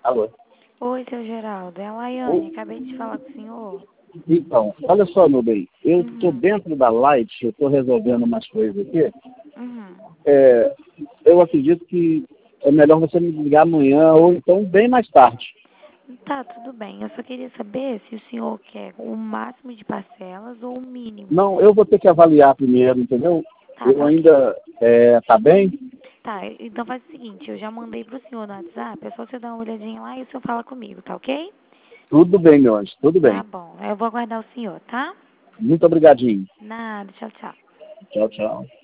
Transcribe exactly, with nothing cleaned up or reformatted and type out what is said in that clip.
Alô? Oi, seu Geraldo. É a Oi? Laiane. Acabei de falar com o senhor. Então, olha só, meu bem. Eu estou Uhum. dentro da Light, eu estou resolvendo umas coisas aqui. Uhum. É, eu acredito que é melhor você me ligar amanhã ou então bem mais tarde. Tá, tudo bem. Eu só queria saber se o senhor quer o máximo de parcelas ou o mínimo. Não, eu vou ter que avaliar primeiro, entendeu? Tá, Eu tá ok. ainda... É, tá bem? Tá, então faz o seguinte, eu já mandei pro senhor no WhatsApp, é só você dar uma olhadinha lá e o senhor fala comigo, tá ok? Tudo bem, meu anjo, tudo Tá bem. bom. Eu vou aguardar o senhor, tá? Muito obrigadinho. Nada, tchau, tchau. Tchau, tchau.